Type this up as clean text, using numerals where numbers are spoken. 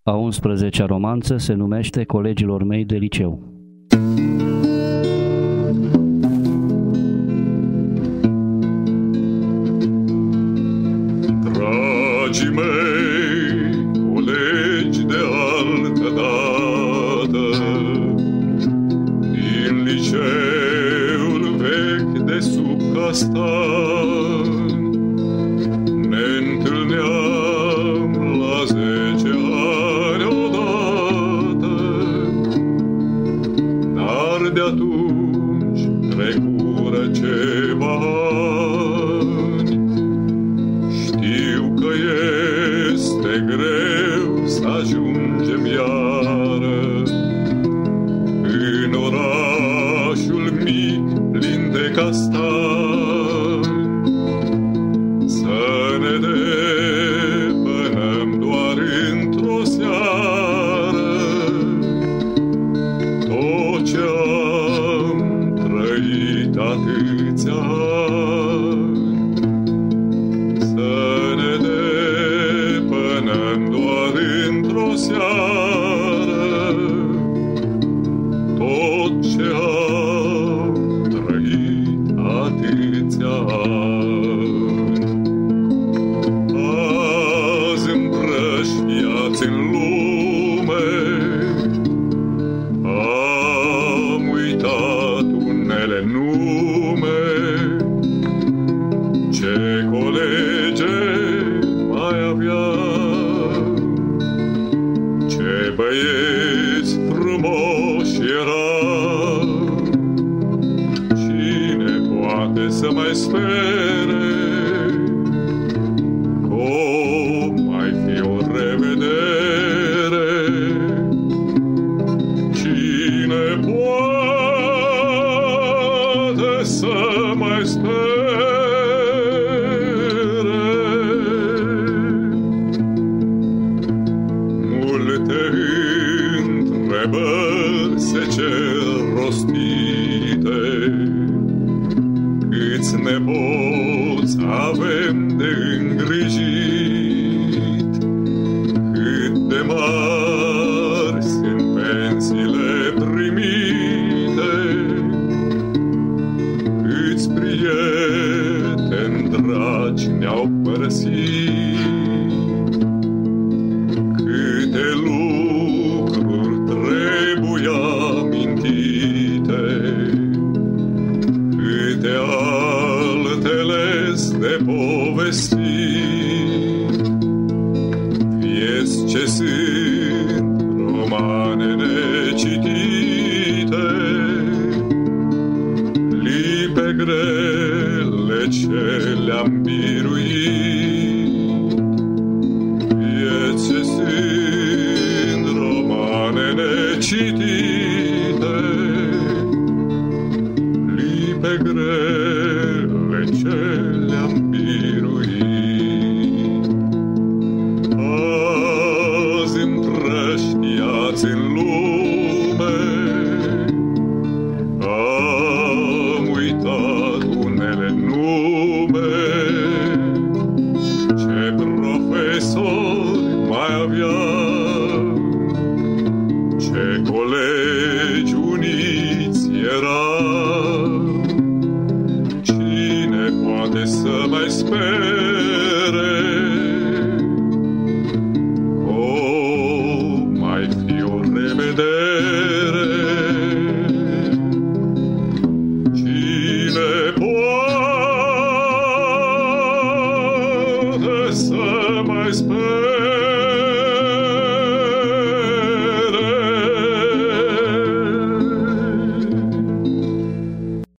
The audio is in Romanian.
A 11-a romanță se numește Colegilor mei de liceu. Dragii mei, colegi de altă dată, din liceul vechi de sub castan, ne întâlneam la 10 ani odată, dar de atunci trecură ceva ani. Știu că este greu să ajungem iară în orașul mic plin de castani, să ne depănăm doar într-o seară tot ce am trăit atâția ani. Să ne depănăm doar într-o seară tot ce am trăit atâția ani. Azi împrăștiați în lume, am uitat unele nume. Ce colege mai aveam, ce băieți frumoși erau. Cine poate să mai spere că o mai fi o revedere? Cine poate să mai spere? Multe întrebări se cer rostite, câți nepoți avem de îngrijit, cât de mari sunt pensiile primite, câți prieteni dragi ne-au părăsit, câte lucruri trebuie amintite, câte altele-s de povestit. Vieți ce sunt romane necitite, clipe grele ce le-am biruit. Vieți ce sunt romane necitite, clipe grele ce le-am biruit. Azi împrăștiați în lume, am uitat unele nume. Ce profesori mai aveam, ce colegi uniți erau. Cine poate să mai spere că o mai fi o revedere? Cine poate să mai spere